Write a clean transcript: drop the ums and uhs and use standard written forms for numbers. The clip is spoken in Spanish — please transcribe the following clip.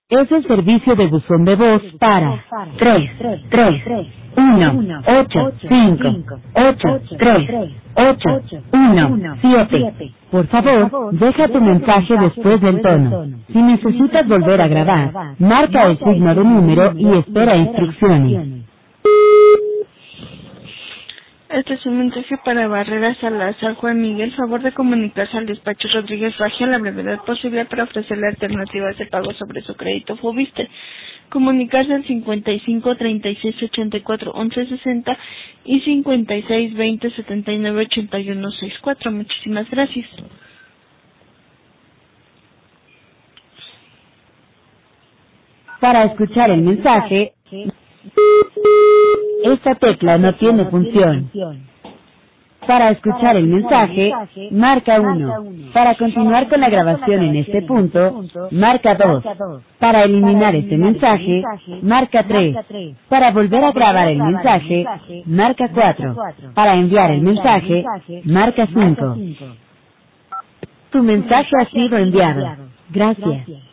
Es el servicio de buzón de voz para 331-835-833-831-7. Por favor, deja tu mensaje después del tono. Si necesitas volver a grabar, marca el signo de número y espera instrucciones. Este es un mensaje para Barrera Salazar. Juan Miguel, favor de comunicarse al despacho Rodríguez Fagia a la brevedad posible para ofrecerle alternativas de pago sobre su crédito Fobiste. Comunicarse al 55 36 84 11 60 y 56 20 79 81 64. Muchísimas gracias. Para escuchar el mensaje, esta tecla no tiene función. Para escuchar el mensaje, marca 1. Para continuar con la grabación en este punto, marca 2. Para eliminar este mensaje, marca 3. Para volver a grabar el mensaje, marca 4. Para enviar el mensaje, marca 5. Tu mensaje ha sido enviado. Gracias.